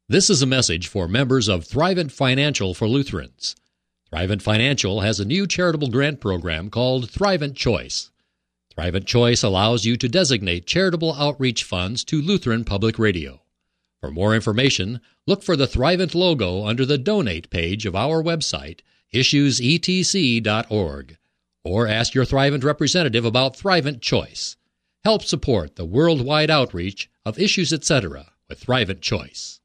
This is a message for members of Thrivent Financial for Lutherans. Thrivent Financial has a new charitable grant program called Thrivent Choice. Thrivent Choice allows you to designate charitable outreach funds to Lutheran Public Radio. For more information, look for the Thrivent logo under the Donate page of our website, issuesetc.org, or ask your Thrivent representative about Thrivent Choice. Help support the worldwide outreach of Issues Etc. with Thrivent Choice.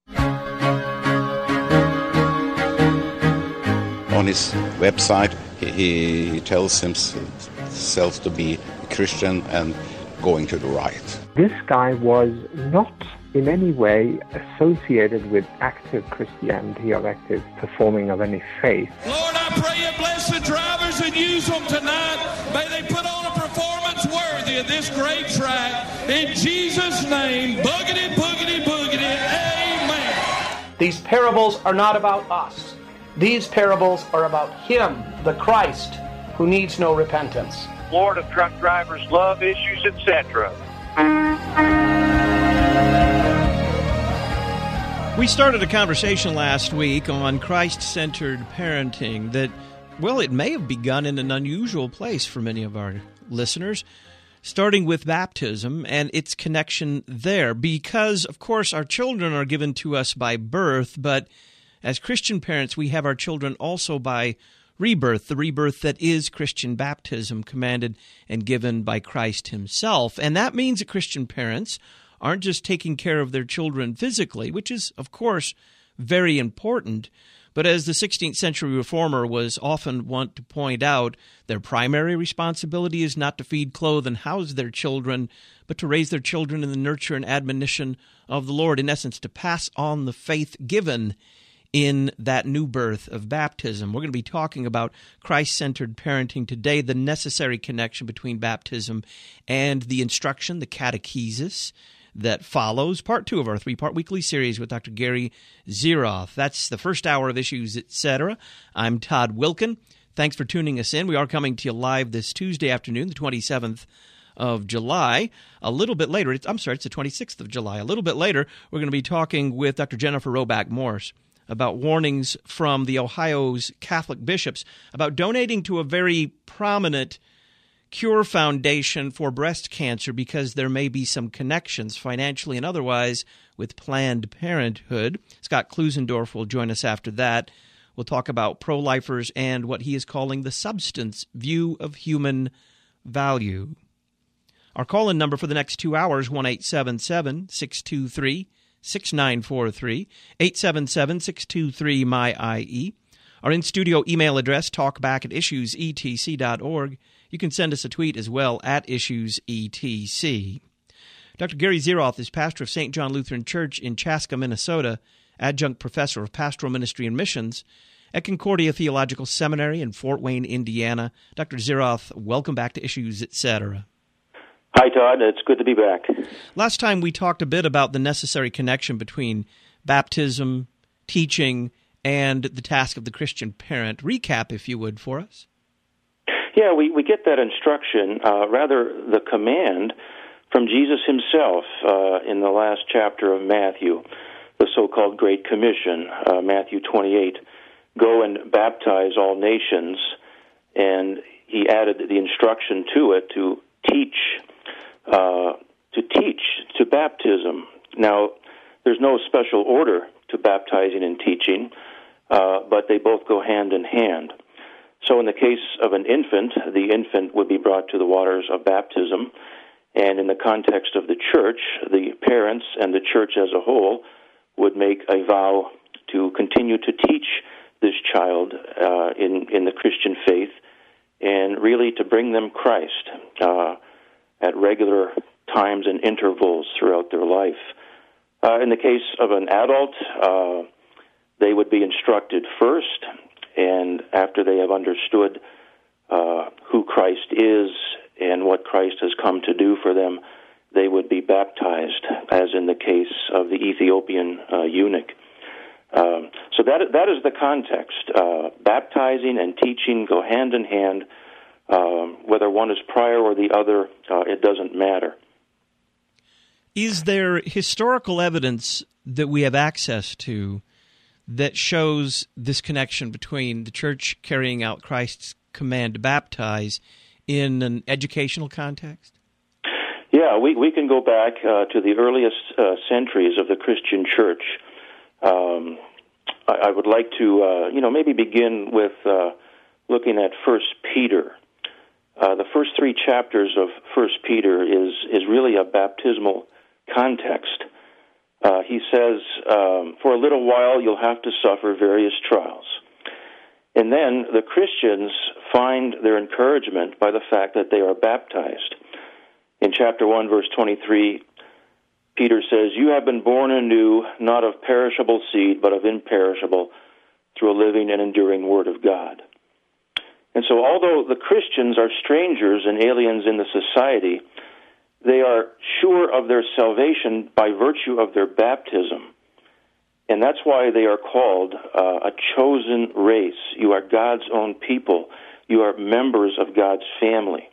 On his website, he tells himself to be a Christian and going to the right. This guy was not in any way associated with active Christianity or active performing of any faith. Lord, I pray you bless the drivers and use them tonight. May they put on a performance worthy of this great track. In Jesus' name, boogity, boogity, boogity, amen. These parables are not about us. These parables are about Him, the Christ, who needs no repentance. Lord of truck drivers, love issues, etc. We started a conversation last week on Christ-centered parenting that, well, it may have begun in an unusual place for many of our listeners, starting with baptism and its connection there, because, of course, our children are given to us by birth, but as Christian parents, we have our children also by rebirth, the rebirth that is Christian baptism, commanded and given by Christ Himself. And that means that Christian parents aren't just taking care of their children physically, which is, of course, very important, but as the 16th century reformer was often wont to point out, their primary responsibility is not to feed, clothe, and house their children, but to raise their children in the nurture and admonition of the Lord, in essence, to pass on the faith given in that new birth of baptism. We're going to be talking about Christ-centered parenting today, the necessary connection between baptism and the instruction, the catechesis, that follows part 2 of our 3-part weekly series with Dr. Gary Zeroth. That's the first hour of Issues, Etc. I'm Todd Wilkin. Thanks for tuning us in. We are coming to you live this Tuesday afternoon, the 27th of July. A little bit later, it's the 26th of July. A little bit later, we're going to be talking with Dr. Jennifer Roback Morse about warnings from the Ohio's Catholic bishops about donating to a very prominent cure foundation for breast cancer because there may be some connections, financially and otherwise, with Planned Parenthood. Scott Klusendorf will join us after that. We'll talk about pro-lifers and what he is calling the substance view of human value. Our call-in number for the next 2 hours, 1-877-623-6943, 877-623-MY-IE. Our in-studio email address, talkback@issuesetc.org. You can send us a tweet as well, @IssuesETC. Dr. Gary Zeroth is pastor of St. John Lutheran Church in Chaska, Minnesota, adjunct professor of pastoral ministry and missions at Concordia Theological Seminary in Fort Wayne, Indiana. Dr. Zeroth, welcome back to Issues, Etc. Hi, Todd. It's good to be back. Last time we talked a bit about the necessary connection between baptism, teaching, and the task of the Christian parent. Recap, if you would, for us. Yeah, we get that instruction, rather the command from Jesus Himself in the last chapter of Matthew, the so-called Great Commission, Matthew 28. Go and baptize all nations, and He added the instruction to it to teach to baptism. Now, there's no special order to baptizing and teaching, but they both go hand in hand. So in the case of an infant, the infant would be brought to the waters of baptism, and in the context of the church, the parents and the church as a whole would make a vow to continue to teach this child in the Christian faith, and really to bring them Christ at regular times and intervals throughout their life. In the case of an adult, they would be instructed first, and after they have understood who Christ is and what Christ has come to do for them, they would be baptized, as in the case of the Ethiopian eunuch. So that is the context. Baptizing and teaching go hand in hand. Whether one is prior or the other, it doesn't matter. Is there historical evidence that we have access to that shows this connection between the church carrying out Christ's command to baptize in an educational context? Yeah, we can go back to the earliest centuries of the Christian church. I would like to, maybe begin with looking at 1 Peter. The first 3 chapters of 1 Peter is really a baptismal context. He says, for a little while you'll have to suffer various trials. And then the Christians find their encouragement by the fact that they are baptized. In chapter 1, verse 23, Peter says, "You have been born anew, not of perishable seed, but of imperishable, through a living and enduring word of God." And so although the Christians are strangers and aliens in the society, they are sure of their salvation by virtue of their baptism. And that's why they are called a chosen race. You are God's own people. You are members of God's family.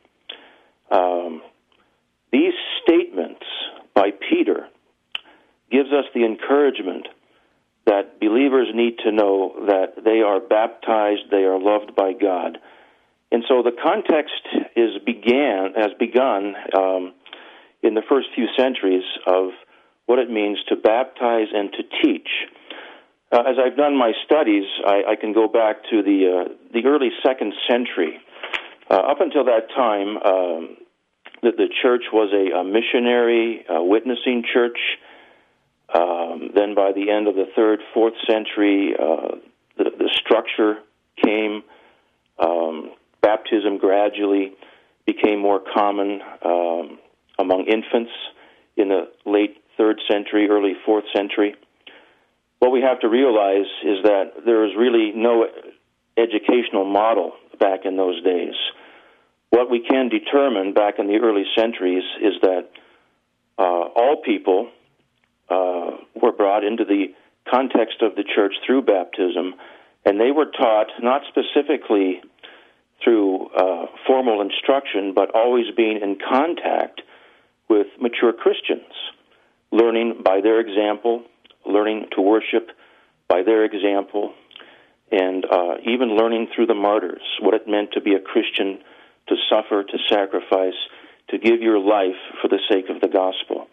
These statements by Peter gives us the encouragement that believers need to know that they are baptized, they are loved by God. And so the context has begun in the first few centuries of what it means to baptize and to teach. As I've done my studies, I can go back to the early 2nd century. Up until that time, the church was a missionary, witnessing church. Then by the end of the 3rd, 4th century, the structure came. Baptism gradually became more common among infants in the late 3rd century, early 4th century. What we have to realize is that there was really no educational model back in those days. What we can determine back in the early centuries is that all people were brought into the context of the church through baptism, and they were taught not specifically through formal instruction, but always being in contact with mature Christians, learning by their example, learning to worship by their example, and even learning through the martyrs what it meant to be a Christian, to suffer, to sacrifice, to give your life for the sake of the gospel.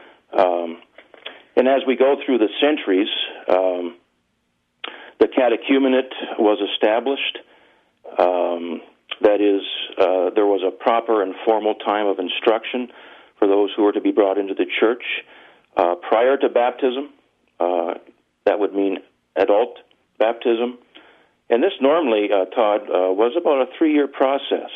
And as we go through the centuries, the catechumenate was established. That is, there was a proper and formal time of instruction for those who were to be brought into the church. Prior to baptism, that would mean adult baptism. And this normally, Todd, was about a 3-year process.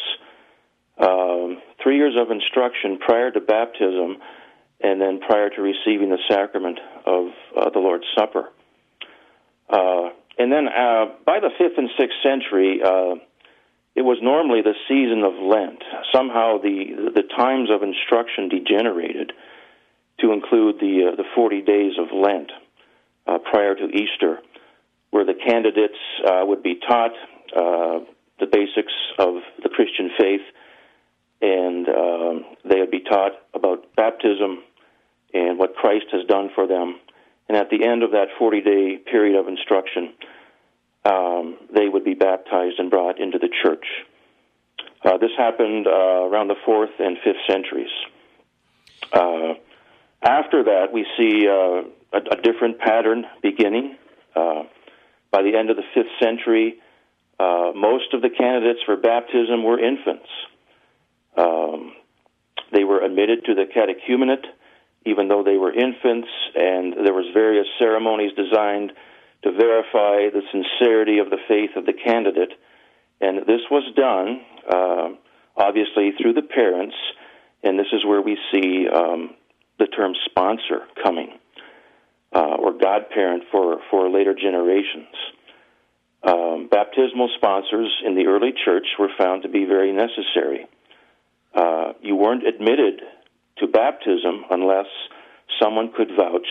3 years of instruction prior to baptism, and then prior to receiving the sacrament of the Lord's Supper. And then by the 5th and 6th century, it was normally the season of Lent. Somehow the times of instruction degenerated to include the 40 days of Lent prior to Easter, where the candidates would be taught the basics of the Christian faith, and they would be taught about baptism and what Christ has done for them. And at the end of that 40-day period of instruction, they would be baptized and brought into the church. This happened around the 4th and 5th centuries. After that, we see a different pattern beginning. By the end of the 5th century, most of the candidates for baptism were infants. They were admitted to the catechumenate, even though they were infants, and there was various ceremonies designed to verify the sincerity of the faith of the candidate. And this was done, obviously, through the parents, and this is where we see the term sponsor coming, or godparent for later generations. Baptismal sponsors in the early church were found to be very necessary. You weren't admitted to baptism unless someone could vouch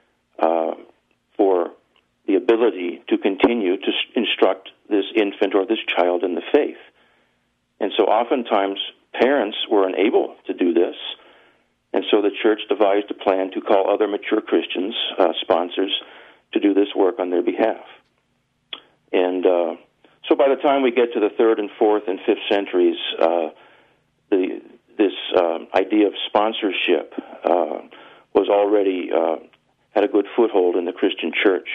for the ability to continue to instruct this infant or this child in the faith. And so oftentimes parents were unable to do this, And so the church devised a plan to call other mature Christians, sponsors, to do this work on their behalf. And so by the time we get to the 3rd and 4th and 5th centuries, this idea of sponsorship was already had a good foothold in the Christian church.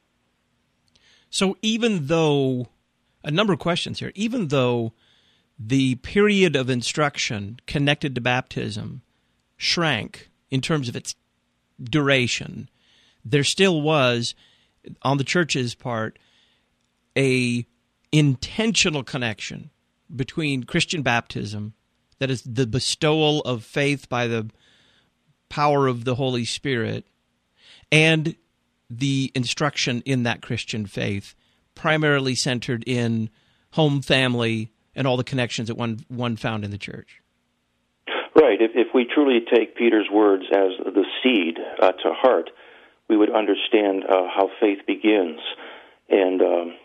So even though, a number of questions here, even though the period of instruction connected to baptism shrank in terms of its duration, there still was, on the church's part, a intentional connection between Christian baptism, that is the bestowal of faith by the power of the Holy Spirit, and the instruction in that Christian faith, primarily centered in home, family, and all the connections that one found in the church. Right. If we truly take Peter's words as the seed to heart, we would understand how faith begins. And,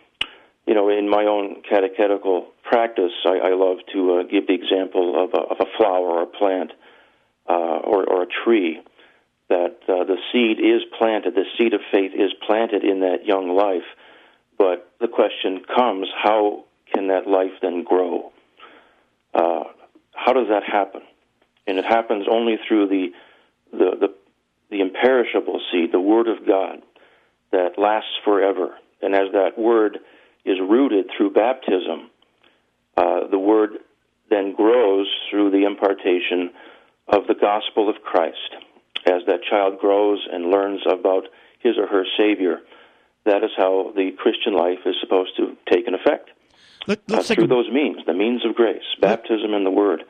in my own catechetical practice, I love to give the example of a flower or a plant or a tree, that the seed is planted, the seed of faith is planted in that young life, but the question comes, how can that life then grow? How does that happen? And it happens only through the imperishable seed, the Word of God, that lasts forever. And as that Word is rooted through baptism, the Word then grows through the impartation of the gospel of Christ. As that child grows and learns about his or her Savior, that is how the Christian life is supposed to take an effect. Through those means, the means of grace, baptism and the Word,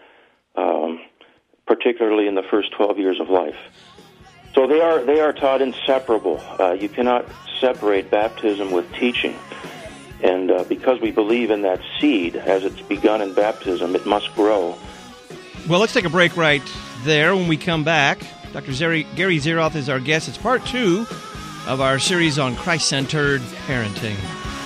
particularly in the first 12 years of life. So they are taught inseparable. You cannot separate baptism with teaching. And because we believe in that seed, as it's begun in baptism, it must grow. Well, let's take a break right there. When we come back, Dr. Gary Zeroth is our guest. It's part 2 of our series on Christ-centered parenting.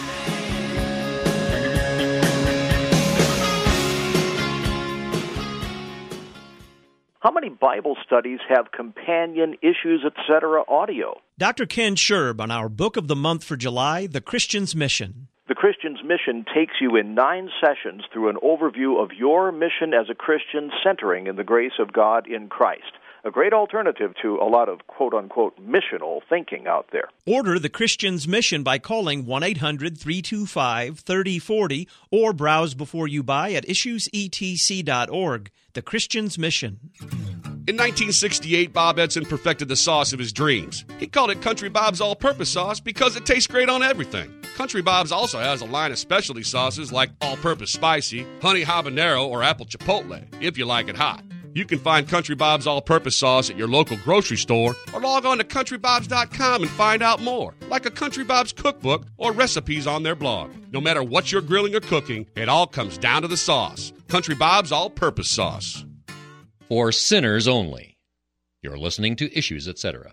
How many Bible studies have companion Issues, Etc. audio? Dr. Ken Scherb on our Book of the Month for July, The Christian's Mission. The Christian's Mission takes you in 9 sessions through an overview of your mission as a Christian, centering in the grace of God in Christ. A great alternative to a lot of quote-unquote missional thinking out there. Order The Christian's Mission by calling 1-800-325-3040 or browse before you buy at issuesetc.org. The Christian's Mission. In 1968, Bob Edson perfected the sauce of his dreams. He called it Country Bob's All-Purpose Sauce because it tastes great on everything. Country Bob's also has a line of specialty sauces like All-Purpose Spicy, Honey Habanero, or Apple Chipotle, if you like it hot. You can find Country Bob's All-Purpose Sauce at your local grocery store or log on to CountryBobs.com and find out more, like a Country Bob's cookbook or recipes on their blog. No matter what you're grilling or cooking, it all comes down to the sauce. Country Bob's All-Purpose Sauce. For sinners only. You're listening to Issues, Etc.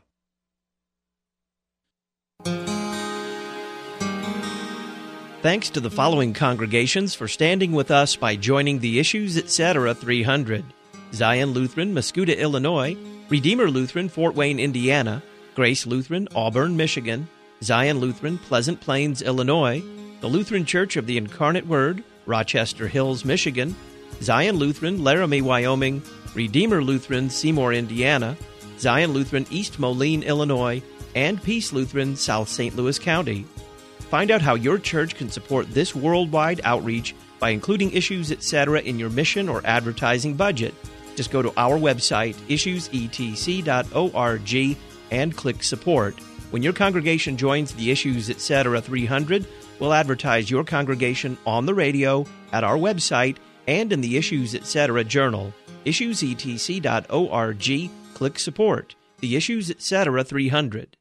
Thanks to the following congregations for standing with us by joining the Issues, Etc. 300. Zion Lutheran, Mascoutah, Illinois; Redeemer Lutheran, Fort Wayne, Indiana; Grace Lutheran, Auburn, Michigan; Zion Lutheran, Pleasant Plains, Illinois; the Lutheran Church of the Incarnate Word, Rochester Hills, Michigan; Zion Lutheran, Laramie, Wyoming; Redeemer Lutheran, Seymour, Indiana; Zion Lutheran, East Moline, Illinois; and Peace Lutheran, South St. Louis County. Find out how your church can support this worldwide outreach by including Issues, Etc. in your mission or advertising budget. Just go to our website, issuesetc.org, and click Support. When your congregation joins the Issues, Etc. 300, we'll advertise your congregation on the radio, at our website, and in the Issues, Etc. journal. issuesetc.org, click Support. The Issues, Etc. 300.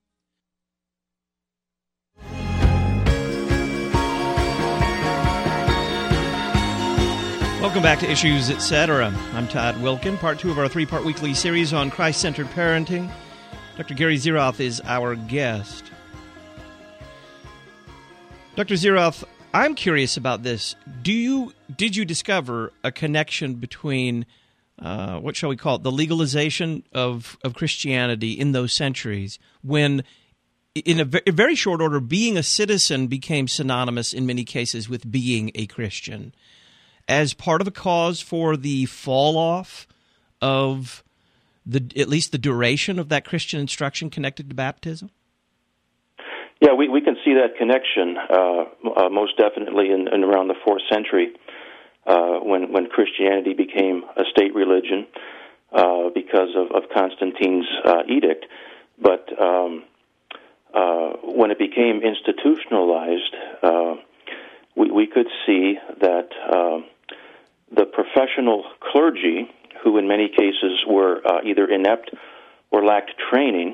Welcome back to Issues, Etc. I'm Todd Wilkin, part 2 of our 3-part weekly series on Christ-centered parenting. Dr. Gary Zeroth is our guest. Dr. Zeroth, I'm curious about this. Did you discover a connection between what shall we call it, the legalization of Christianity in those centuries, when in a very short order, being a citizen became synonymous in many cases with being a Christian, as part of a cause for the fall-off of at least the duration of that Christian instruction connected to baptism? Yeah, we can see that connection most definitely in around the 4th century when Christianity became a state religion because of Constantine's edict. But when it became institutionalized, we could see that the professional clergy, who in many cases were either inept or lacked training,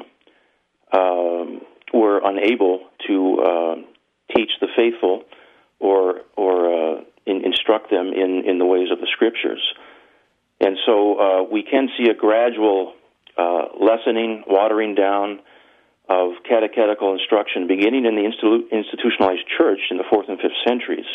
were unable to teach the faithful or instruct them in the ways of the Scriptures. And so we can see a gradual lessening, watering down of catechetical instruction beginning in the institutionalized church in the 4th and 5th centuries,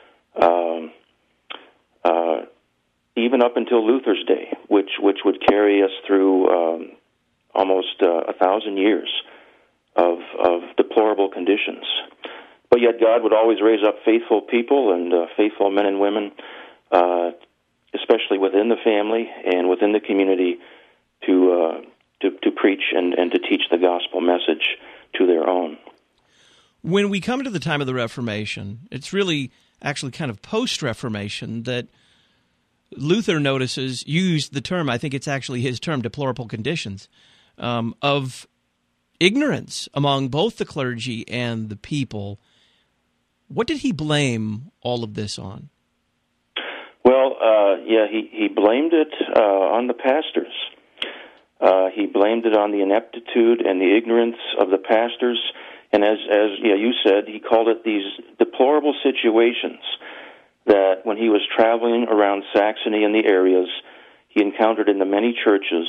even up until Luther's day, which would carry us through almost 1,000 years of deplorable conditions. But yet God would always raise up faithful people and faithful men and women, especially within the family and within the community, to preach and to teach the gospel message to their own. When we come to the time of the Reformation, it's really actually kind of post-Reformation that Luther notices, used the term, I think it's actually his term, deplorable conditions, of ignorance among both the clergy and the people. What did he blame all of this on? Well, he blamed it on the pastors. He blamed it on the ineptitude and the ignorance of the pastors, and as you said, he called it these deplorable situations that when he was traveling around Saxony and the areas he encountered in the many churches.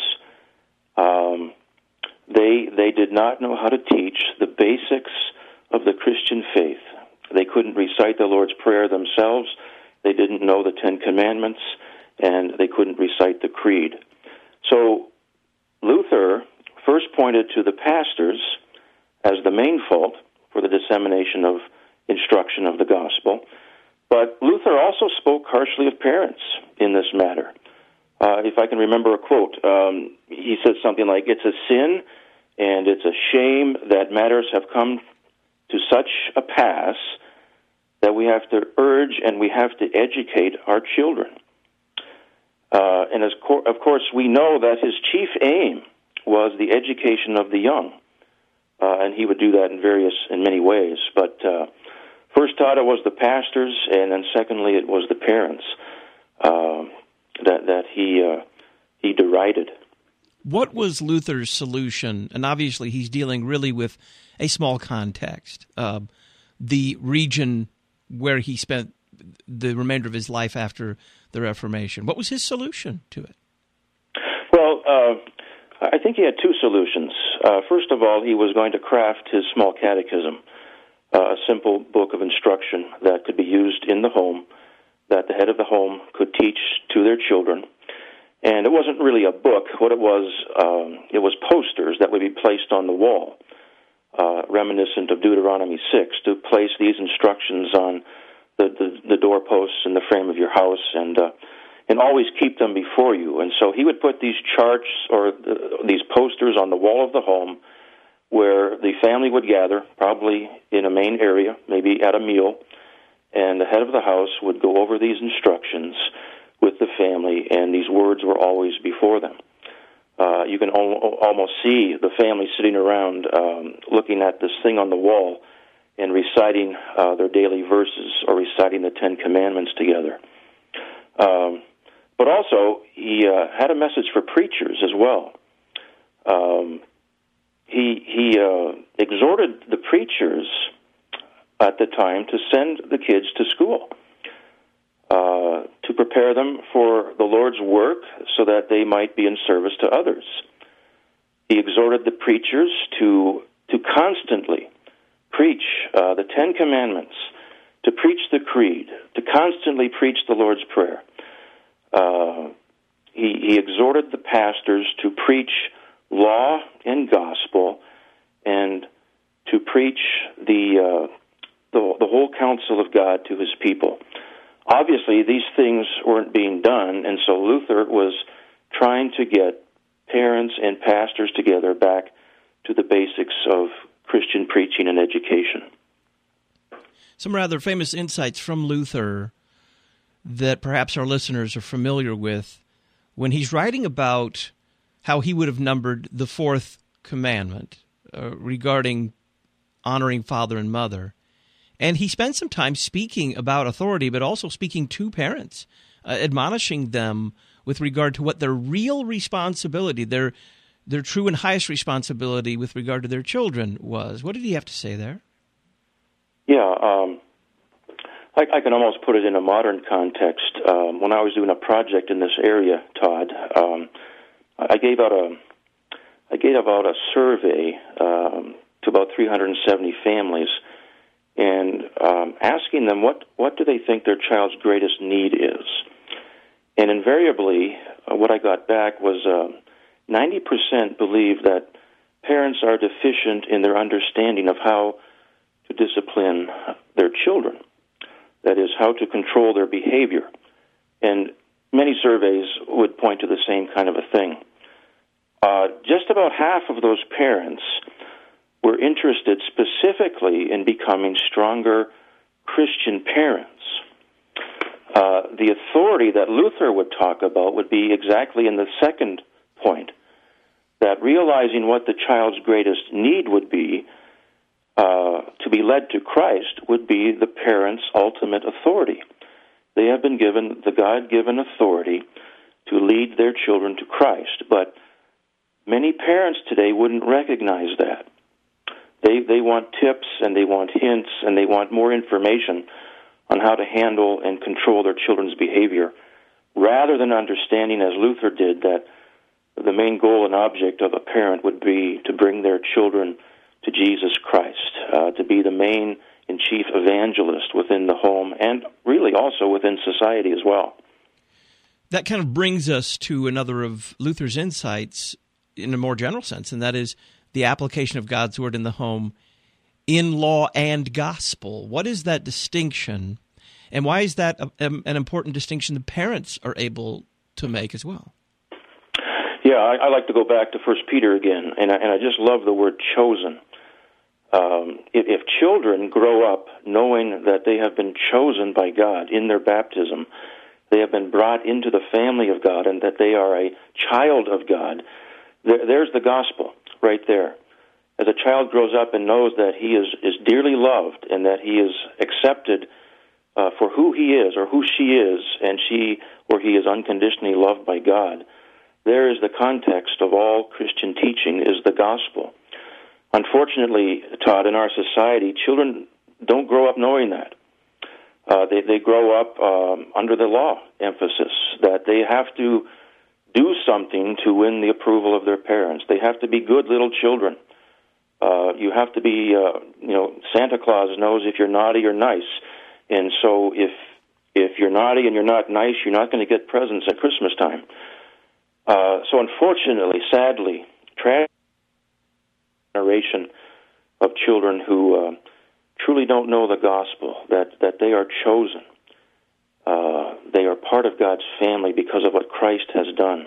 They did not know how to teach the basics of the Christian faith. They couldn't recite the Lord's Prayer themselves. They didn't know the 10 Commandments, and they couldn't recite the Creed. So Luther first pointed to the pastors as the main fault for the dissemination of instruction of the gospel. But Luther also spoke harshly of parents in this matter. If I can remember a quote, he said something like, "It's a sin and it's a shame that matters have come to such a pass that we have to urge and we have to educate our children." And of course, we know that his chief aim was the education of the young, and he would do that in many ways. But first taught it was the pastors, and then secondly it was the parents that he derided. What was Luther's solution? And obviously he's dealing really with a small context, the region where he spent the remainder of his life after the Reformation. What was his solution to it? Well, I think he had two solutions. First of all, he was going to craft his small catechism, a simple book of instruction that could be used in the home, that the head of the home could teach to their children. And it wasn't really a book. What it was posters that would be placed on the wall, reminiscent of Deuteronomy 6, to place these instructions on the doorposts in the frame of your house, and always keep them before you. And so he would put these charts or these posters on the wall of the home where the family would gather, probably in a main area, maybe at a meal, and the head of the house would go over these instructions with the family, and these words were always before them. You can almost see the family sitting around looking at this thing on the wall and reciting their daily verses or reciting the 10 Commandments together. But also, he had a message for preachers as well. He exhorted the preachers at the time to send the kids to school, to prepare them for the Lord's work so that they might be in service to others. He exhorted the preachers to constantly preach the 10 Commandments, to preach the Creed, to constantly preach the Lord's Prayer. he exhorted the pastors to preach law and gospel and to preach the whole counsel of God to his people. Obviously, these things weren't being done, and so Luther was trying to get parents and pastors together back to the basics of Christian preaching and education. Some rather famous insights from Luther that perhaps our listeners are familiar with when he's writing about how he would have numbered the fourth commandment regarding honoring father and mother. And he spends some time speaking about authority, but also speaking to parents, admonishing them with regard to what their real responsibility, their true and highest responsibility with regard to their children was. What did he have to say there? Yeah, I can almost put it in a modern context. When I was doing a project in this area, Todd, I gave out a survey to about 370 families, and asking them what do they think their child's greatest need is. And invariably, what I got back was 90% believe that parents are deficient in their understanding of how to discipline their children. That is, how to control their behavior. And many surveys would point to the same kind of a thing. Just about half of those parents were interested specifically in becoming stronger Christian parents. The authority that Luther would talk about would be exactly in the second point, that realizing what the child's greatest need would be to be led to Christ would be the parent's ultimate authority. They have been given the God-given authority to lead their children to Christ, but many parents today wouldn't recognize that. They want tips and they want hints and they want more information on how to handle and control their children's behavior, rather than understanding, as Luther did, that the main goal and object of a parent would be to bring their children to Jesus Christ, to be the main and chief evangelist within the home and really also within society as well. That kind of brings us to another of Luther's insights in a more general sense, and that is the application of God's Word in the home in law and gospel. What is that distinction, and why is that an important distinction the parents are able to make as well? Yeah, I like to go back to 1 Peter again, and I just love the word chosen. If children grow up knowing that they have been chosen by God in their baptism, they have been brought into the family of God, and that they are a child of God, there's the gospel right there. As a child grows up and knows that he is dearly loved and that he is accepted for who he is or who she is, and she or he is unconditionally loved by God, there is the context of all Christian teaching, is the gospel. Unfortunately, Todd, in our society, children don't grow up knowing that. They grow up under the law emphasis, that they have to do something to win the approval of their parents. They have to be good little children. You have to be, Santa Claus knows if you're naughty or nice. And so if you're naughty and you're not nice, you're not going to get presents at Christmas time. So unfortunately, sadly, generation of children who truly don't know the gospel, that they are chosen. They are part of God's family because of what Christ has done.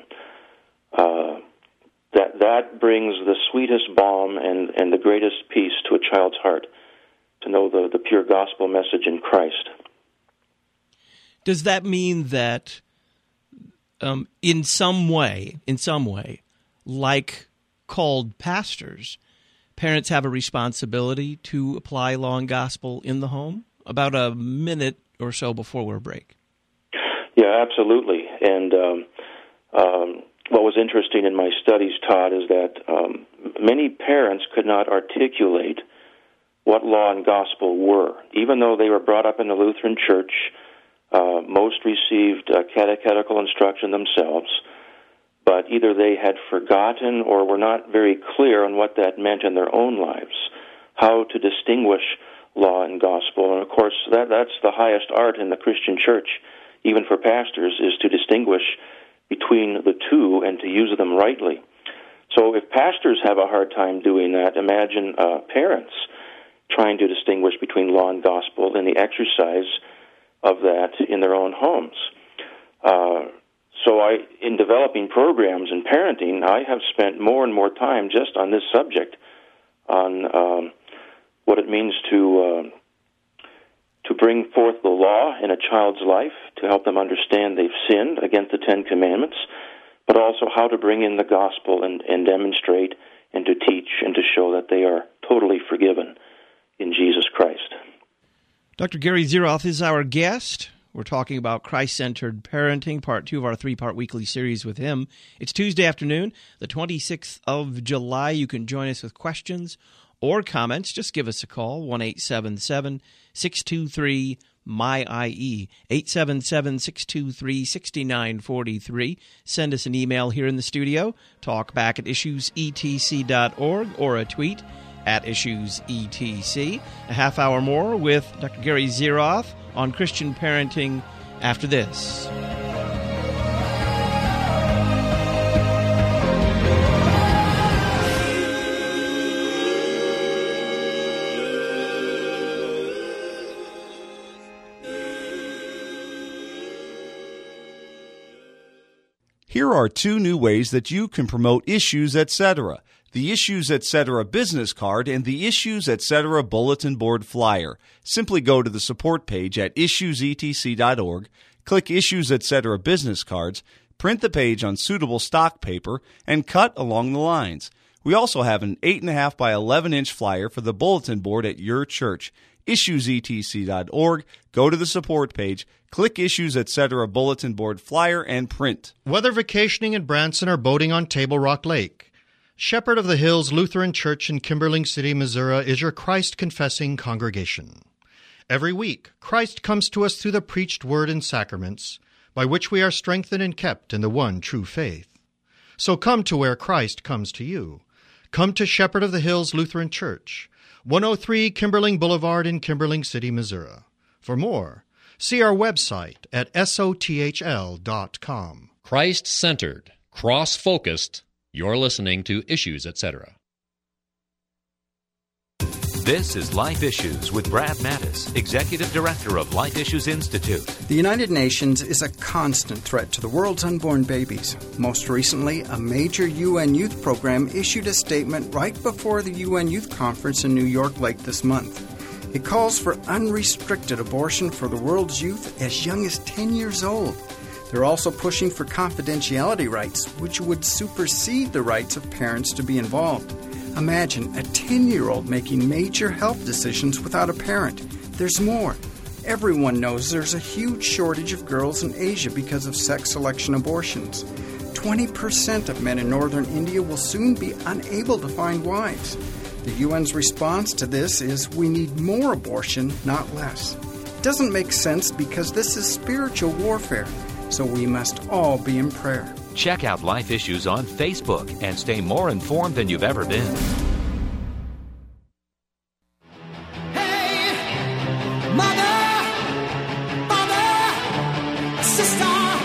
That brings the sweetest balm and the greatest peace to a child's heart, to know the pure gospel message in Christ. Does that mean that in some way, like called pastors, parents have a responsibility to apply law and gospel in the home? About a minute or so before our break. Yeah, absolutely. And what was interesting in my studies, Todd, is that many parents could not articulate what law and gospel were. Even though they were brought up in the Lutheran Church, most received catechetical instruction themselves, but either they had forgotten or were not very clear on what that meant in their own lives, how to distinguish law and gospel. And of course, that's the highest art in the Christian church, even for pastors, is to distinguish between the two and to use them rightly. So if pastors have a hard time doing that, imagine parents trying to distinguish between law and gospel and the exercise of that in their own homes. So in developing programs in parenting, I have spent more and more time just on this subject, on what it means to bring forth the law in a child's life, to help them understand they've sinned against the Ten Commandments, but also how to bring in the gospel and demonstrate and to teach and to show that they are totally forgiven in Jesus Christ. Dr. Gary Zeroth is our guest. We're talking about Christ-centered parenting, part 2 of our 3-part weekly series with him. It's Tuesday afternoon, the 26th of July. You can join us with questions or comments. Just give us a call, 1-877-623-MY-IE, 877-623-6943. Send us an email here in the studio, talkback@issuesetc.org, or a tweet @issuesetc. A half hour more with Dr. Gary Zeroth on Christian parenting after this. Here are 2 new ways that you can promote Issues Etc. The Issues Etc. business card and the Issues Etc. bulletin board flyer. Simply go to the support page at issuesetc.org, click Issues Etc. business cards, print the page on suitable stock paper, and cut along the lines. We also have an 8.5 by 11-inch flyer for the bulletin board at your church. issuesetc.org, go to the support page, click Issues Etc. bulletin board flyer, and print. Whether vacationing in Branson or boating on Table Rock Lake, Shepherd of the Hills Lutheran Church in Kimberling City, Missouri is your Christ-confessing congregation. Every week, Christ comes to us through the preached word and sacraments, by which we are strengthened and kept in the one true faith. So come to where Christ comes to you. Come to Shepherd of the Hills Lutheran Church, 103 Kimberling Boulevard in Kimberling City, Missouri. For more, see our website at sothl.com. Christ-centered, cross-focused. You're listening to Issues Etc. This is Life Issues with Brad Mattis, Executive Director of Life Issues Institute. The United Nations is a constant threat to the world's unborn babies. Most recently, a major UN youth program issued a statement right before the UN Youth Conference in New York late this month. It calls for unrestricted abortion for the world's youth as young as 10 years old. They're also pushing for confidentiality rights, which would supersede the rights of parents to be involved. Imagine a 10-year-old making major health decisions without a parent. There's more. Everyone knows there's a huge shortage of girls in Asia because of sex selection abortions. 20% of men in northern India will soon be unable to find wives. The UN's response to this is we need more abortion, not less. It doesn't make sense because this is spiritual warfare. So we must all be in prayer. Check out Life Issues on Facebook and stay more informed than you've ever been. Hey, mother, father, sister,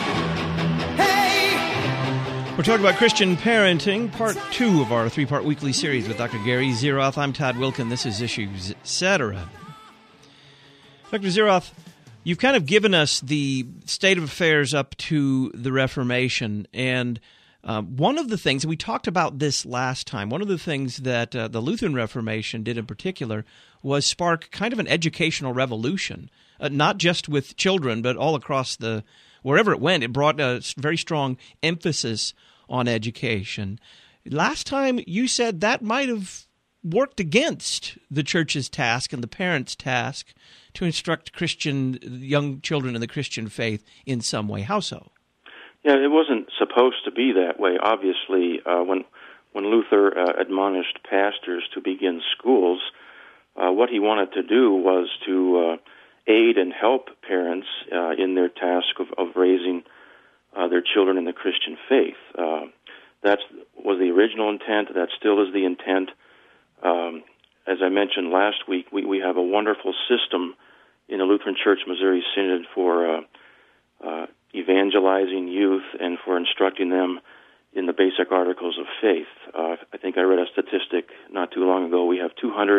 hey. We're talking about Christian parenting, part 2 of our 3-part weekly series with Dr. Gary Zeroth. I'm Todd Wilkin. This is Issues Etc. Dr. Zeroth, you've kind of given us the state of affairs up to the Reformation, and one of the things, and we talked about this last time, one of the things that the Lutheran Reformation did in particular was spark kind of an educational revolution, not just with children, but all across wherever it went. It brought a very strong emphasis on education. Last time you said that might have worked against the church's task and the parents' task to instruct Christian young children in the Christian faith in some way. How so? Yeah, it wasn't supposed to be that way. Obviously, when Luther admonished pastors to begin schools, what he wanted to do was to aid and help parents in their task of raising their children in the Christian faith. That was the original intent. That still is the intent. As I mentioned last week, we have a wonderful system in the Lutheran Church Missouri Synod for evangelizing youth and for instructing them in the basic articles of faith. I think I read a statistic not too long ago. We have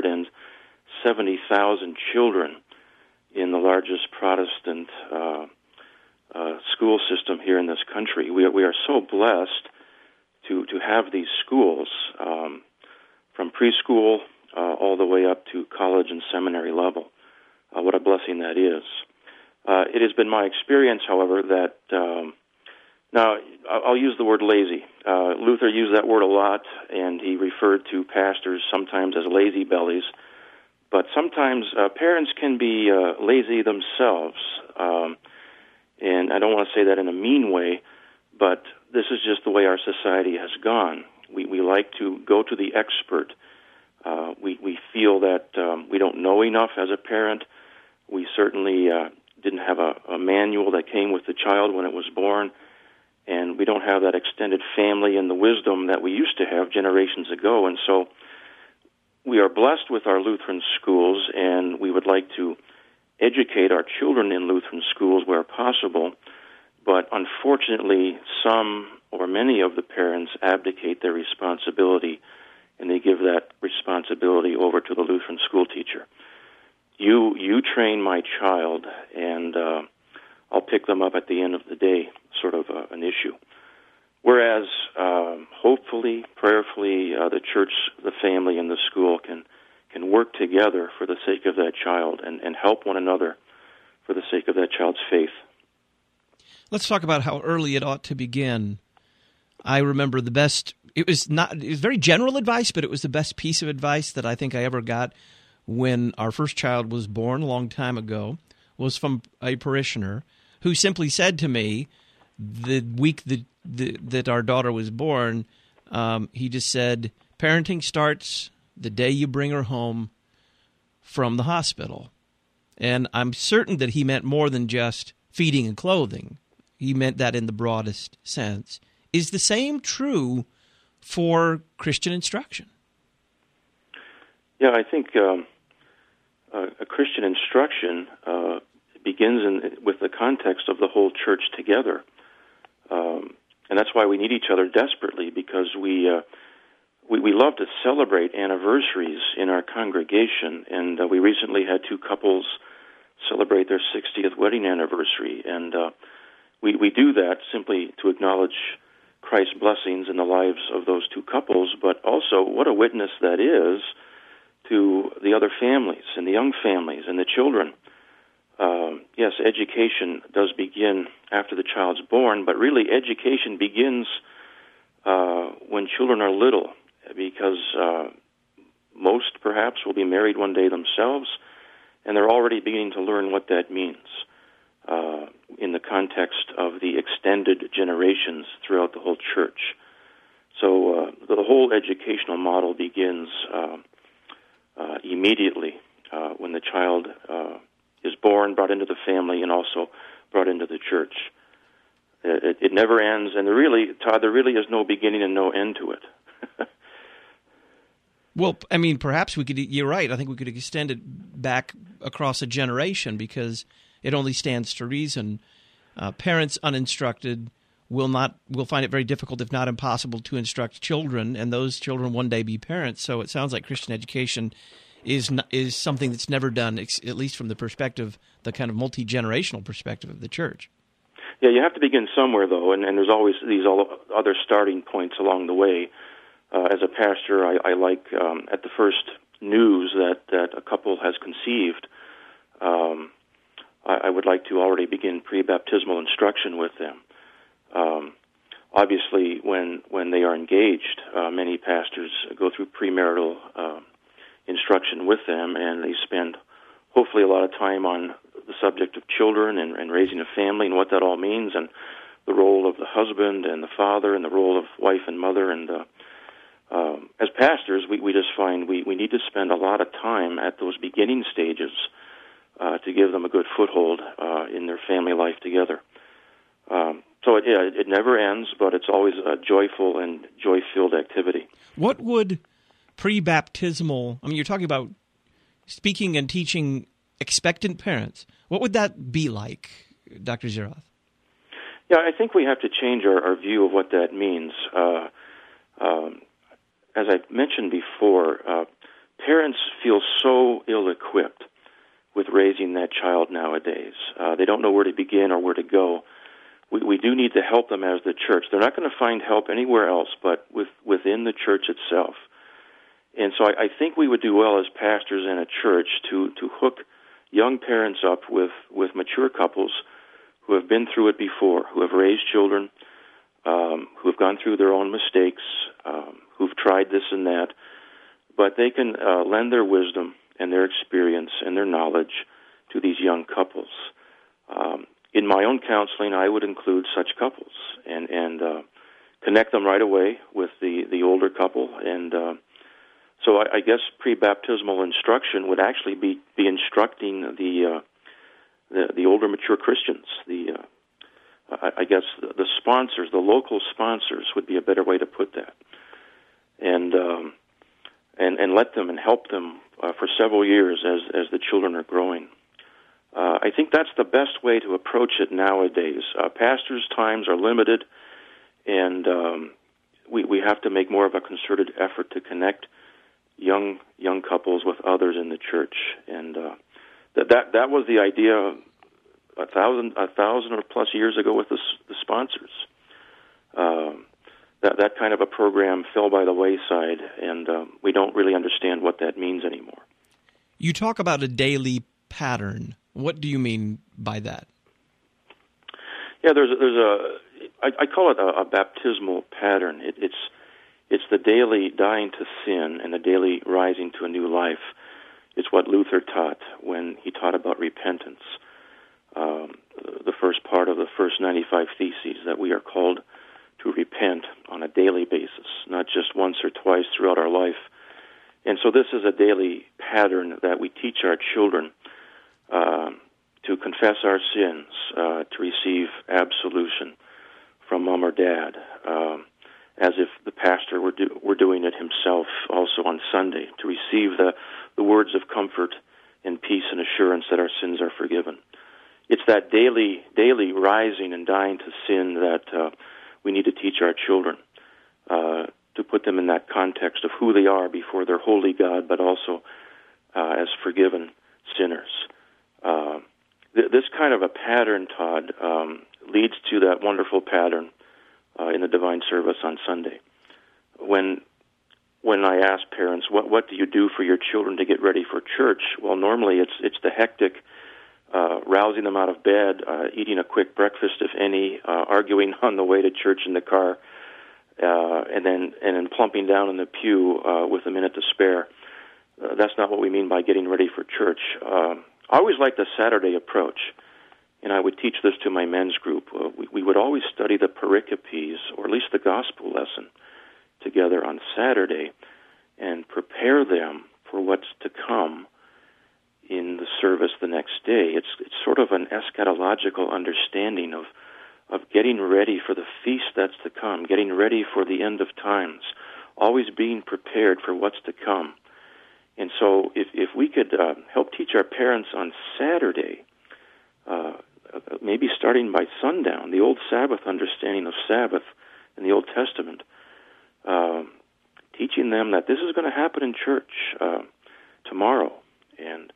270,000 children in the largest Protestant school system here in this country. We are so blessed to have these schools from preschool all the way up to college and seminary level. What a blessing that is. It has been my experience, however, that now I'll use the word lazy. Luther used that word a lot, and he referred to pastors sometimes as lazy bellies. But sometimes parents can be lazy themselves, and I don't want to say that in a mean way, but this is just the way our society has gone. We like to go to the expert. We feel that we don't know enough as a parent. We certainly didn't have a manual that came with the child when it was born, and we don't have that extended family and the wisdom that we used to have generations ago. And so we are blessed with our Lutheran schools, and we would like to educate our children in Lutheran schools where possible, but unfortunately some or many of the parents abdicate their responsibility, and they give that responsibility over to the Lutheran school teacher. You train my child, and I'll pick them up at the end of the day, sort of an issue. Whereas, hopefully, prayerfully, the church, the family, and the school can work together for the sake of that child and help one another for the sake of that child's faith. Let's talk about how early it ought to begin. I remember it was very general advice, but it was the best piece of advice that I think I ever got when our first child was born a long time ago, was from a parishioner who simply said to me the week that our daughter was born, he just said, parenting starts the day you bring her home from the hospital. And I'm certain that he meant more than just feeding and clothing. He meant that in the broadest sense. Is the same true for Christian instruction? Yeah, I think a Christian instruction begins with the context of the whole church together. And that's why we need each other desperately, because we love to celebrate anniversaries in our congregation, and we recently had two couples celebrate their 60th wedding anniversary, and we do that simply to acknowledge Christ's blessings in the lives of those two couples, but also what a witness that is to the other families and the young families and the children. Yes, education does begin after the child's born, but really education begins when children are little, because most perhaps will be married one day themselves, and they're already beginning to learn what that means in the context of the extended generations throughout the whole church. So the whole educational model begins immediately when the child is born, brought into the family, and also brought into the church. It never ends, and there really is no beginning and no end to it. Well, I mean, perhaps you're right. I think we could extend it back across a generation, because it only stands to reason. Parents uninstructed will find it very difficult, if not impossible, to instruct children, and those children one day be parents. So it sounds like Christian education is something that's never done, at least from the perspective, the kind of multi-generational perspective of the church. Yeah, you have to begin somewhere, though, and there's always these other starting points along the way. As a pastor, I like at the first news that a couple has conceived, I would like to already begin pre-baptismal instruction with them. Obviously, when they are engaged, many pastors go through premarital instruction with them, and they spend hopefully a lot of time on the subject of children and raising a family and what that all means, and the role of the husband and the father and the role of wife and mother. And as pastors, we just find we need to spend a lot of time at those beginning stages to give them a good foothold in their family life together. So it never ends, but it's always a joyful and joy-filled activity. What would pre-baptismal, I mean, you're talking about speaking and teaching expectant parents. What would that be like, Dr. Zeroth? Yeah, I think we have to change our view of what that means. As I mentioned before, parents feel so ill-equipped with raising that child nowadays. They don't know where to begin or where to go. We do need to help them as the church. They're not going to find help anywhere else but within the church itself. And so I think we would do well as pastors in a church to hook young parents up with mature couples who have been through it before, who have raised children, who have gone through their own mistakes, who've tried this and that, but they can lend their wisdom and their experience and their knowledge to these young couples. In my own counseling, I would include such couples and connect them right away with the older couple. And so I guess pre-baptismal instruction would actually be instructing the older mature Christians. I guess the sponsors, the local sponsors, would be a better way to put that. And let them and help them for several years as the children are growing. I think that's the best way to approach it nowadays. Pastors' times are limited, and we have to make more of a concerted effort to connect young couples with others in the church. And that was the idea 1,000 or plus years ago with the sponsors. That kind of a program fell by the wayside, and we don't really understand what that means anymore. You talk about a daily pattern. What do you mean by that? Yeah, I call it a baptismal pattern. It's the daily dying to sin and the daily rising to a new life. It's what Luther taught when he taught about repentance. The first part of the first 95 Theses, that we are called to repent on a daily basis, not just once or twice throughout our life. And so this is a daily pattern that we teach our children to confess our sins, to receive absolution from mom or dad, as if the pastor were doing it himself also on Sunday, to receive the words of comfort and peace and assurance that our sins are forgiven. It's that daily rising and dying to sin that we need to teach our children, to put them in that context of who they are before their holy God, but also as forgiven sinners. This kind of a pattern, Todd, leads to that wonderful pattern in the divine service on Sunday. When I ask parents, what do you do for your children to get ready for church? Well, normally it's the hectic rousing them out of bed, eating a quick breakfast, if any, arguing on the way to church in the car, and then plumping down in the pew with a minute to spare. That's not what we mean by getting ready for church. I always liked the Saturday approach, and I would teach this to my men's group. We would always study the pericopes, or at least the gospel lesson, together on Saturday and prepare them for what's to come in the service the next day. It's sort of an eschatological understanding of getting ready for the feast that's to come, getting ready for the end of times, always being prepared for what's to come. And so if we could help teach our parents on Saturday, maybe starting by sundown, the old Sabbath understanding of Sabbath in the Old Testament, teaching them that this is going to happen in church tomorrow. And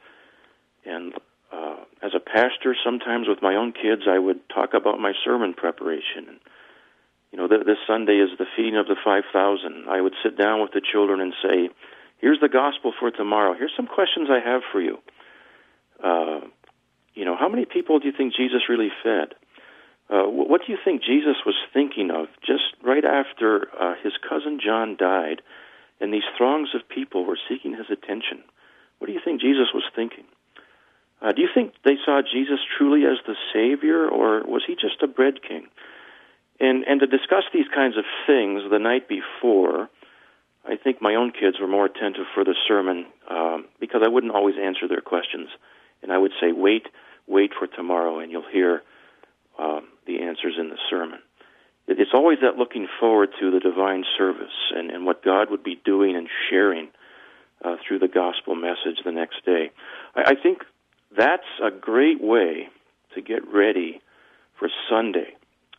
as a pastor, sometimes with my own kids, I would talk about my sermon preparation. And, this Sunday is the feeding of the 5,000. I would sit down with the children and say, here's the gospel for tomorrow. Here's some questions I have for you. How many people do you think Jesus really fed? What do you think Jesus was thinking of just right after his cousin John died and these throngs of people were seeking his attention? What do you think Jesus was thinking? Do you think they saw Jesus truly as the Savior, or was he just a bread king? And to discuss these kinds of things the night before, I think my own kids were more attentive for the sermon because I wouldn't always answer their questions. And I would say, wait for tomorrow, and you'll hear the answers in the sermon. It's always that looking forward to the divine service and what God would be doing and sharing through the gospel message the next day. I think that's a great way to get ready for Sunday.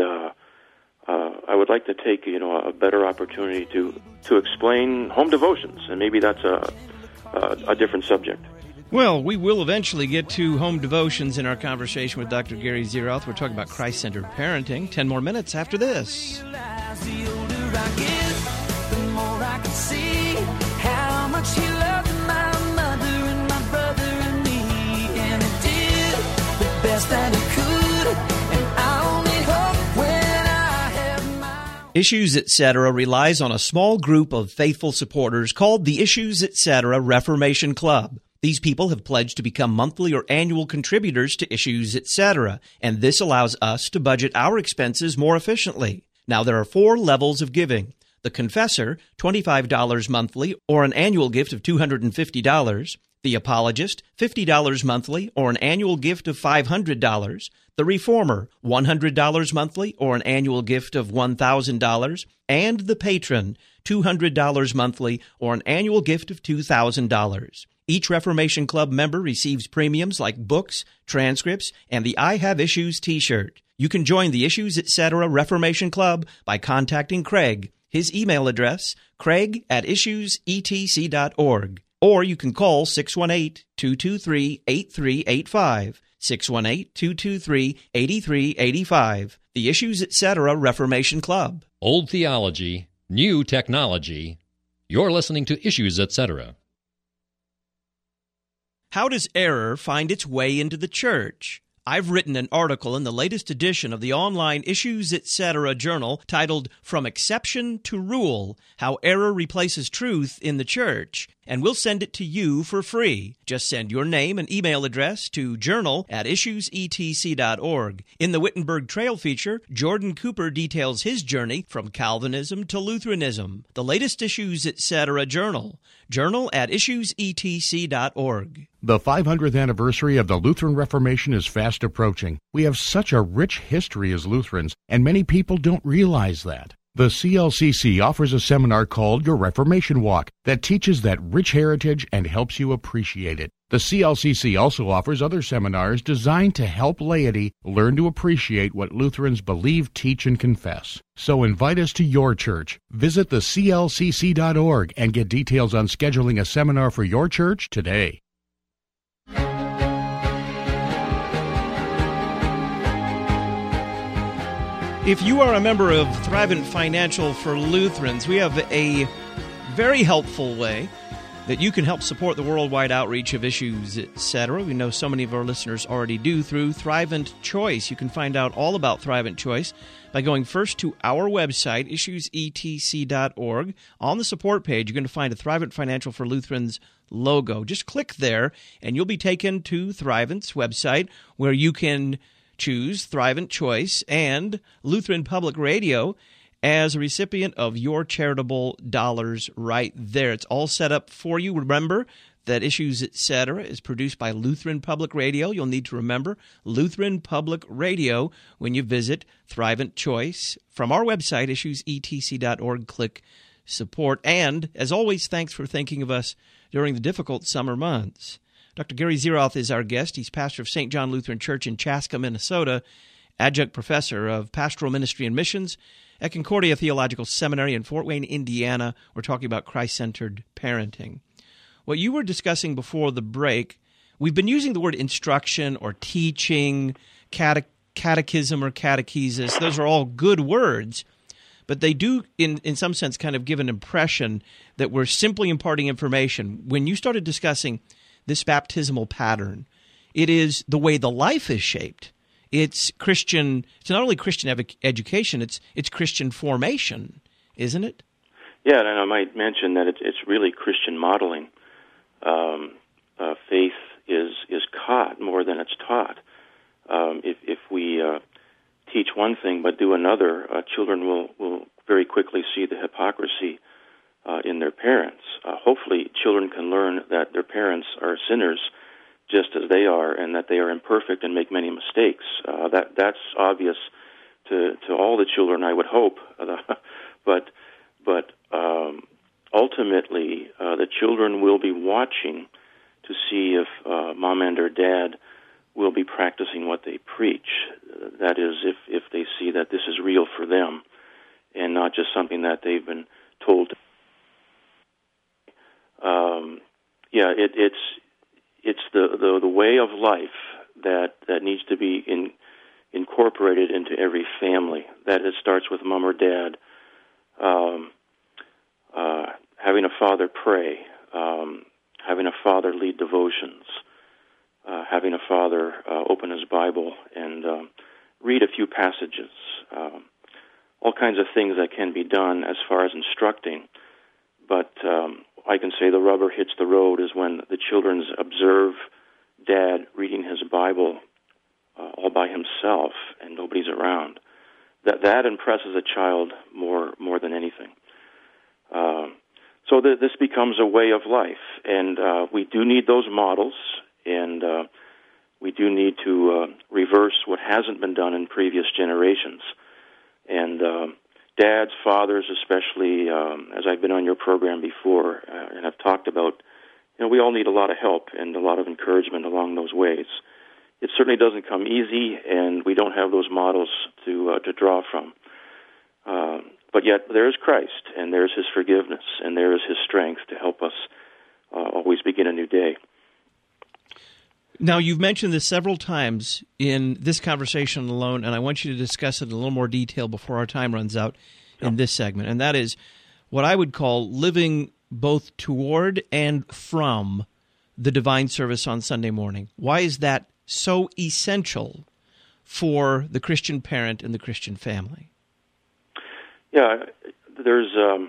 I would like to take a better opportunity to explain home devotions, and maybe that's a different subject. Well, we will eventually get to home devotions in our conversation with Dr. Gary Zeroth. We're talking about Christ-centered parenting. 10 more minutes after this. The older I get, the more I can see how much he loved my mother and my brother and me. And he did the best that he could, and I only hope when I have my... Issues Etc. relies on a small group of faithful supporters called the Issues Etc. Reformation Club. These people have pledged to become monthly or annual contributors to Issues Etc., and this allows us to budget our expenses more efficiently. Now, there are 4 levels of giving. The Confessor, $25 monthly or an annual gift of $250. The Apologist, $50 monthly or an annual gift of $500. The Reformer, $100 monthly or an annual gift of $1,000. And the Patron, $200 monthly or an annual gift of $2,000. Each Reformation Club member receives premiums like books, transcripts, and the I Have Issues t-shirt. You can join the Issues Etc. Reformation Club by contacting Craig. His email address, craig@issuesetc.org. Or you can call 618-223-8385, 618-223-8385. The Issues Etc. Reformation Club. Old theology, new technology. You're listening to Issues Etc. How does error find its way into the church? I've written an article in the latest edition of the online Issues Etc. journal titled From Exception to Rule, How Error Replaces Truth in the Church, and we'll send it to you for free. Just send your name and email address to journal@issuesetc.org. In the Wittenberg Trail feature, Jordan Cooper details his journey from Calvinism to Lutheranism. The latest Issues Etc. journal, journal@issuesetc.org. The 500th anniversary of the Lutheran Reformation is fast approaching. We have such a rich history as Lutherans, and many people don't realize that. The CLCC offers a seminar called Your Reformation Walk that teaches that rich heritage and helps you appreciate it. The CLCC also offers other seminars designed to help laity learn to appreciate what Lutherans believe, teach, and confess. So invite us to your church. Visit theclcc.org and get details on scheduling a seminar for your church today. If you are a member of Thrivent Financial for Lutherans, we have a very helpful way that you can help support the worldwide outreach of Issues Etc. We know so many of our listeners already do through Thrivent Choice. You can find out all about Thrivent Choice by going first to our website, issuesetc.org. On the support page, you're going to find a Thrivent Financial for Lutherans logo. Just click there, and you'll be taken to Thrivent's website, where you can choose Thrivent Choice and Lutheran Public Radio as a recipient of your charitable dollars right there. It's all set up for you. Remember that Issues Etc. is produced by Lutheran Public Radio. You'll need to remember Lutheran Public Radio when you visit Thrivent Choice. From our website, issuesetc.org, click support. And, as always, thanks for thinking of us during the difficult summer months. Dr. Gary Zeroth is our guest. He's pastor of St. John Lutheran Church in Chaska, Minnesota, adjunct professor of pastoral ministry and missions at Concordia Theological Seminary in Fort Wayne, Indiana. We're talking about Christ-centered parenting. What you were discussing before the break, we've been using the word instruction or teaching, catechism or catechesis. Those are all good words, but they do, in some sense, kind of give an impression that we're simply imparting information. When you started discussing this baptismal pattern, it is the way the life is shaped. It's Christian. It's not only Christian education. It's Christian formation, isn't it? Yeah, and I might mention that it's really Christian modeling. Faith is caught more than it's taught. If we teach one thing but do another, children will very quickly see the hypocrisy in their parents. Hopefully, children can learn that their parents are sinners just as they are, and that they are imperfect and make many mistakes. That's obvious to all the children, I would hope. But ultimately, the children will be watching to see if mom and or dad will be practicing what they preach. That is, if they see that this is real for them and not just something that they've been told. It's the way of life that needs to be incorporated into every family. That it starts with mom or dad, having a father pray, having a father lead devotions, having a father open his Bible and read a few passages, all kinds of things that can be done as far as instructing. But I can say the rubber hits the road is when the children observe Dad reading his Bible all by himself and nobody's around. That impresses a child more than anything. So this becomes a way of life, and we do need those models, and we do need to reverse what hasn't been done in previous generations. And dads, fathers, especially, as I've been on your program before, and I've talked about, we all need a lot of help and a lot of encouragement along those ways. It certainly doesn't come easy, and we don't have those models to draw from. But yet there is Christ, and there is His forgiveness, and there is His strength to help us always begin a new day. Now, you've mentioned this several times in this conversation alone, and I want you to discuss it in a little more detail before our time runs out in this segment, and that is what I would call living both toward and from the divine service on Sunday morning. Why is that so essential for the Christian parent and the Christian family? Yeah, there's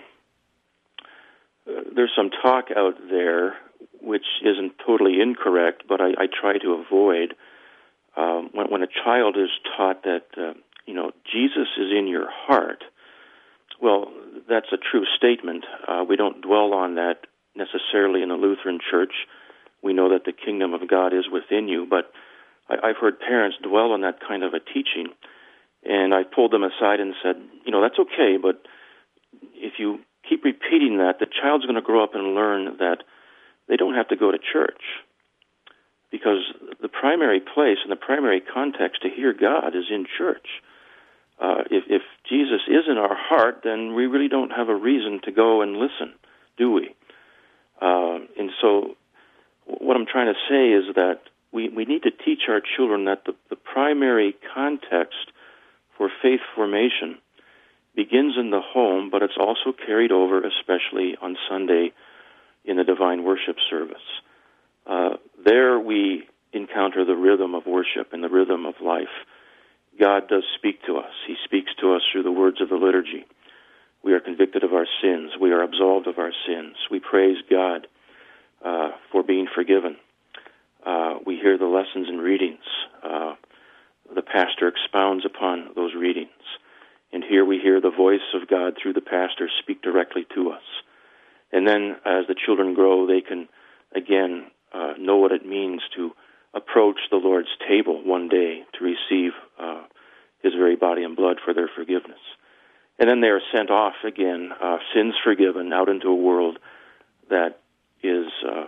some talk out there which isn't totally incorrect, but I try to avoid when a child is taught that Jesus is in your heart. Well, that's a true statement. We don't dwell on that necessarily in a Lutheran church. We know that the kingdom of God is within you, but I've heard parents dwell on that kind of a teaching, and I pulled them aside and said, that's okay, but if you keep repeating that, the child's going to grow up and learn that they don't have to go to church, because the primary place and the primary context to hear God is in church. If Jesus is in our heart, then we really don't have a reason to go and listen, do we? And so what I'm trying to say is that we need to teach our children that the primary context for faith formation begins in the home, but it's also carried over, especially on Sunday in the divine worship service. There we encounter the rhythm of worship and the rhythm of life. God does speak to us. He speaks to us through the words of the liturgy. We are convicted of our sins. We are absolved of our sins. We praise God for being forgiven. We hear the lessons and readings. The pastor expounds upon those readings. And here we hear the voice of God through the pastor speak directly to us. And then as the children grow, they can, again, know what it means to approach the Lord's table one day to receive His very body and blood for their forgiveness. And then they are sent off again, sins forgiven, out into a world that is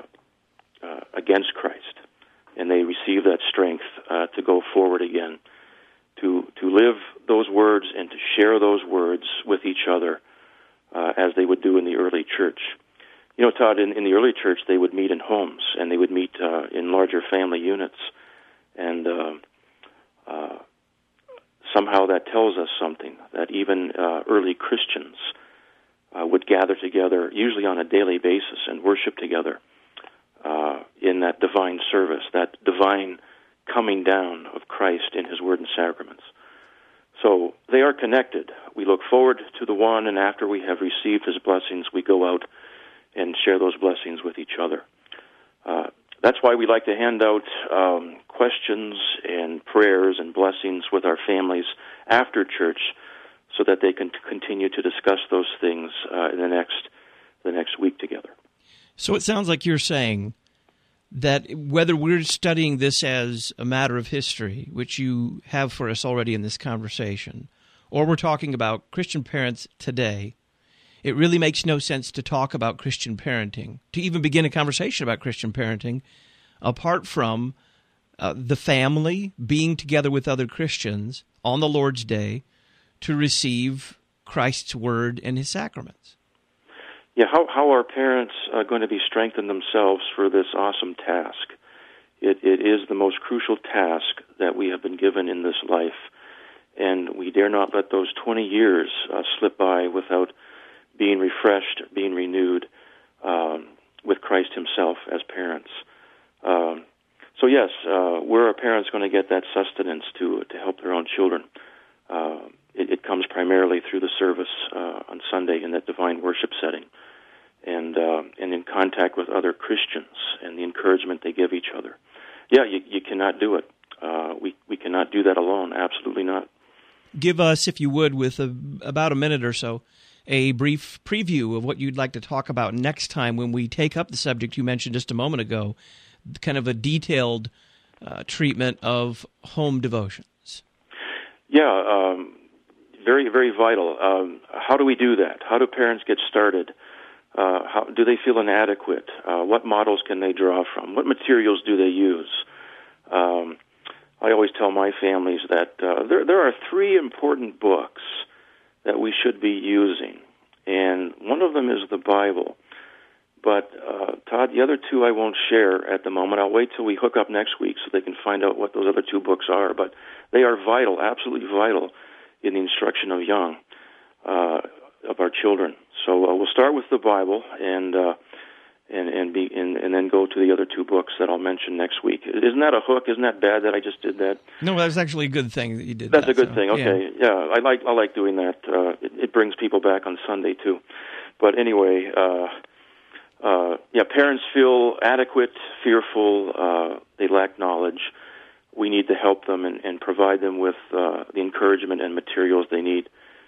against Christ. And they receive that strength to go forward again, to live those words and to share those words with each other as they would do in the early church. Todd, in the early church, they would meet in homes, and they would meet in larger family units. And somehow that tells us something, that even early Christians would gather together, usually on a daily basis, and worship together in that divine service, that divine coming down of Christ in His Word and sacraments. So they are connected. We look forward to the one, and after we have received His blessings, we go out and share those blessings with each other. That's why we like to hand out questions and prayers and blessings with our families after church, so that they can continue to discuss those things in the next week together. So it sounds like you're saying that whether we're studying this as a matter of history, which you have for us already in this conversation, or we're talking about Christian parents today, it really makes no sense to talk about Christian parenting, to even begin a conversation about Christian parenting, apart from the family being together with other Christians on the Lord's Day to receive Christ's Word and His sacraments. Yeah, how are parents going to be strengthened themselves for this awesome task? It is the most crucial task that we have been given in this life, and we dare not let those 20 years slip by without being refreshed, being renewed with Christ Himself as parents. So yes, where are parents going to get that sustenance to help their own children? It comes primarily through the service on Sunday in that divine worship setting, and in contact with other Christians and the encouragement they give each other. Yeah, you cannot do it. We cannot do that alone. Absolutely not. Give us, if you would, with about a minute or so, a brief preview of what you'd like to talk about next time when we take up the subject you mentioned just a moment ago, kind of a detailed treatment of home devotions. Yeah, very, very vital. How do we do that? How do parents get started? How do they feel inadequate? What models can they draw from? What materials do they use? I always tell my families that there are 3 important books that we should be using, and one of them is the Bible. But, Todd, the other 2 I won't share at the moment. I'll wait till we hook up next week so they can find out what those other 2 books are. But they are vital, absolutely vital, in the instruction of of our children. So we'll start with the Bible and then go to the other 2 books that I'll mention next week. Isn't that a hook? Isn't that bad that I just did that? No, that's actually a good thing that you did. That's a good thing. Okay, yeah, I like doing that. It brings people back on Sunday too. But anyway, parents feel adequate, fearful. They lack knowledge. We need to help them and provide them with the encouragement and materials they need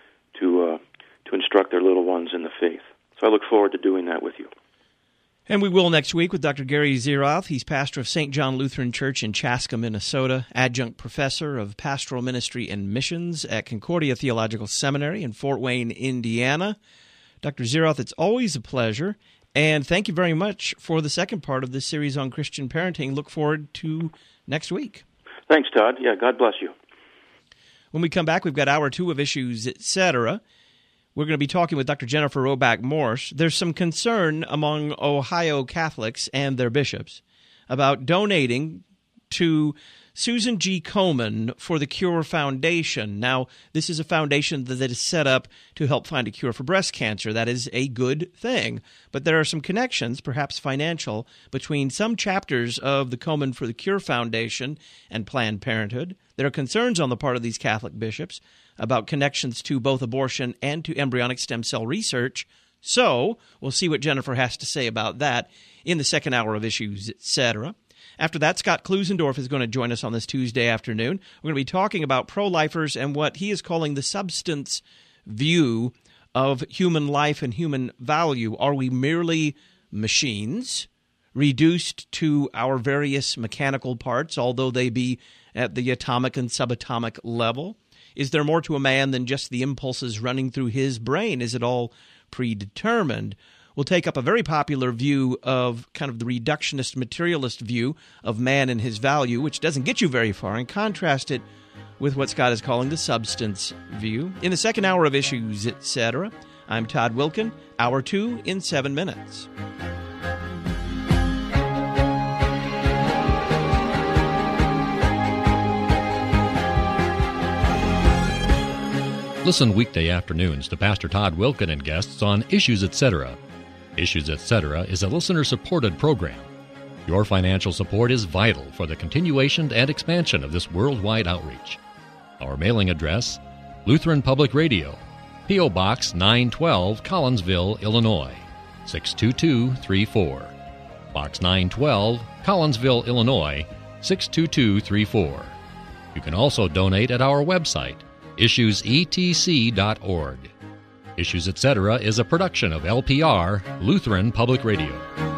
to instruct their little ones in the faith. So I look forward to doing that with you. And we will next week with Dr. Gary Zeroth. He's pastor of St. John Lutheran Church in Chaska, Minnesota, adjunct professor of pastoral ministry and missions at Concordia Theological Seminary in Fort Wayne, Indiana. Dr. Zeroth, it's always a pleasure, and thank you very much for the second part of this series on Christian parenting. Look forward to next week. Thanks, Todd. Yeah, God bless you. When we come back, we've got hour 2 of Issues, Etc. We're going to be talking with Dr. Jennifer Roback Morse. There's some concern among Ohio Catholics and their bishops about donating to Susan G. Komen for the Cure Foundation. Now, this is a foundation that is set up to help find a cure for breast cancer. That is a good thing. But there are some connections, perhaps financial, between some chapters of the Komen for the Cure Foundation and Planned Parenthood. There are concerns on the part of these Catholic bishops about connections to both abortion and to embryonic stem cell research. So we'll see what Jennifer has to say about that in the second hour of Issues, Etc. After that, Scott Klusendorf is going to join us on this Tuesday afternoon. We're going to be talking about pro-lifers and what he is calling the substance view of human life and human value. Are we merely machines reduced to our various mechanical parts, although they be at the atomic and subatomic level? Is there more to a man than just the impulses running through his brain? Is it all predetermined? We'll take up a very popular view of kind of the reductionist, materialist view of man and his value, which doesn't get you very far, and contrast it with what Scott is calling the substance view. In the second hour of Issues, Etc., I'm Todd Wilkin. Hour 2 in 7 minutes. Listen weekday afternoons to Pastor Todd Wilkin and guests on Issues, Etc. Issues, Etc. is a listener-supported program. Your financial support is vital for the continuation and expansion of this worldwide outreach. Our mailing address, Lutheran Public Radio, P.O. Box 912, Collinsville, Illinois, 62234. Box 912, Collinsville, Illinois, 62234. You can also donate at our website, issuesetc.org. Issues, Etc. is a production of LPR, Lutheran Public Radio.